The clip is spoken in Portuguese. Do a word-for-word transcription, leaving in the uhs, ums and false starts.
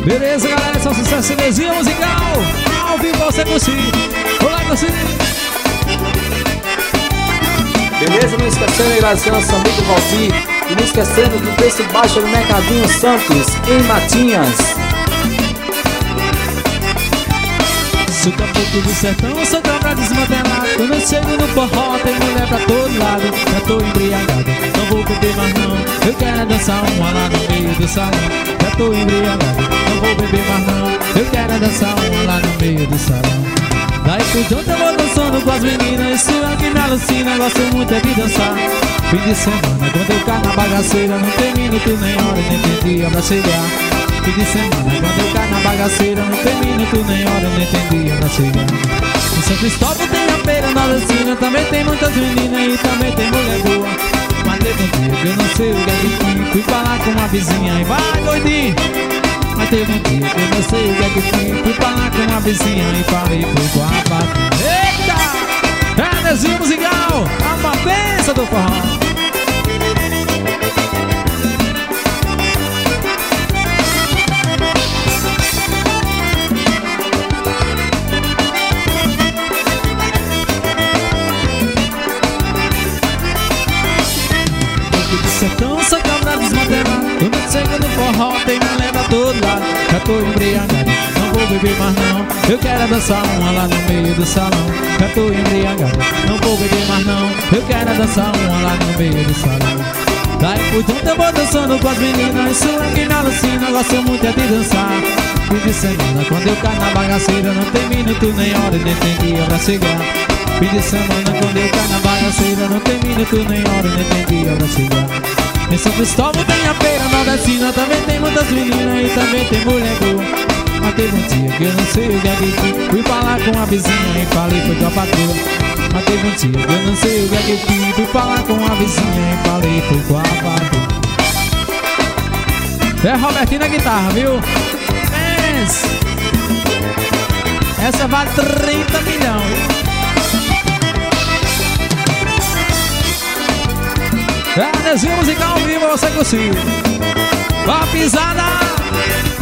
Beleza, galera, esse é o sucesso Energia Musical. Ao vivo você curtir. Olá, curtir. Beleza, não esquecendo a gravação nosso amigo Valdir. E não esquecendo que o preço baixo é no Mercadinho Santos, em Matinhas. Sou caboclo do sertão, sou cabra desmantelado. Quando eu chego no forró, tem mulher pra todo lado. Já tô embriagado, não vou beber mais não. Eu quero dançar uma lá no meio do salão. Já tô embriagado, não vou beber mais não. Eu quero dançar uma lá no meio do salão. Daí por junto eu vou dançando com as meninas. Isso é que me alucina, gosto muito é de dançar. Fim de semana, quando eu caio na bagaceira, não tem minuto nem hora, nem tem dia pra chegar. Fim de semana, quando eu caio na bagaceira, não tem minuto nem hora, nem tem dia pra chegar. Em São Cristóvão tem a feira nordestina, também tem muitas meninas e também tem mulher boa. Mas teve um dia que eu não sei o que é que fui, fui falar com uma vizinha e vai, doidinho. Mas teve um dia que eu não sei o que é que fui, fui falar com uma vizinha e falei foi com a patrulha. Eita! É Energia Musical, a potência do forró. Sertão, sou cabra desmantelado. Quando eu chego no forró, tem mulher pra todo lado. Já tô embriagado, não vou beber mais não. Eu quero dançar uma lá no meio do salão. Já tô embriagado, não vou beber mais não. Eu quero dançar uma lá no meio do salão. Daí por junto eu vou dançando com as meninas. Isso é que me alucina, gosto muito é de dançar. Fim de semana, quando eu caio na bagaceira, não tem minuto nem hora, nem tem dia pra chegar. Fim de semana, quando eu caio na bagaceira, não tem minuto nem hora, nem tem dia pra chegar. Em São Cristóvão tem a feira nordestina, também tem muitas meninas e também tem mulher boa. Mas teve um dia que eu não sei o que é que fui, fui falar com a vizinha e falei foi com a patroa. Mas teve um dia que eu não sei o que é que fui, fui falar com a vizinha e falei foi com a patroa. É Robertinho na guitarra, viu? Essa, essa vale trinta milhões. É Energia Musical ao vivo, você conseguiu. Vá pisada!